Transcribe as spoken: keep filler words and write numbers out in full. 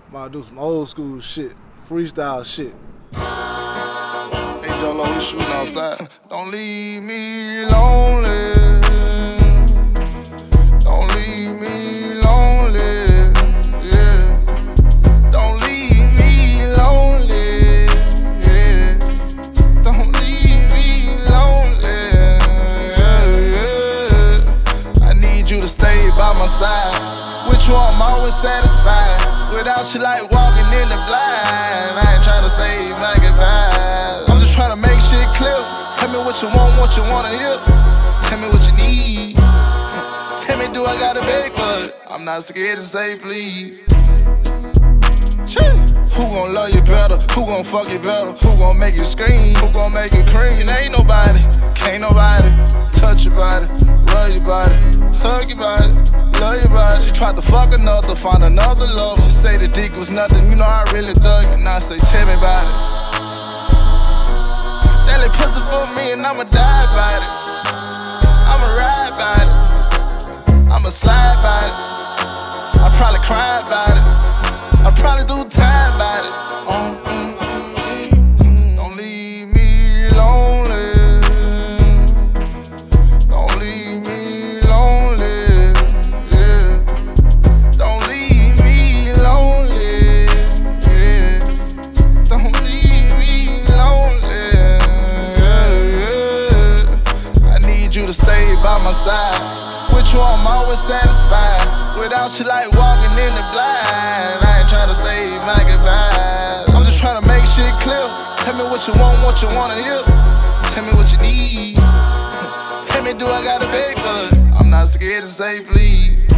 About to do some old school shit, freestyle shit. Hey Jolo, we shooting outside. Don't leave me lonely. Don't leave me lonely. Yeah. Don't leave me lonely. Yeah. Don't leave me lonely. Yeah, yeah. I need you to stay by my side. With you, I'm always satisfied. Without you, like walking in the blind. I ain't tryna save my goodbye. I'm just tryna make shit clear. Tell me what you want, what you wanna hear. Tell me what you need. Tell me, do I gotta beg for it? I'm not scared to say please. Who gon' love you better? Who gon' fuck you better? Who gon' make you scream? Who gon' make you cream? It ain't nobody, can't nobody touch your body, rub your body, hug your body, love your body. She tried to fuck another, find another love. She say the dick was nothing, you know I really thug it. Now I say, tell me about it. That little pussy for me and I'ma die about it. I'ma ride about it. I'ma slide about it. I probably cry about it. I probably do time about it. Mm, mm, mm, mm. Don't leave me lonely. Don't leave me lonely. Yeah. Don't leave me lonely. Yeah. Don't leave me lonely. Yeah, yeah. I need you to stay by my side. With you, I'm always satisfied. Without you, like walking in the blind. I ain't tryna save my goodbyes. I'm just tryna make shit clear. Tell me what you want, what you wanna hear. Tell me what you need. Tell me, do I gotta beg for it? I'm not scared to say please.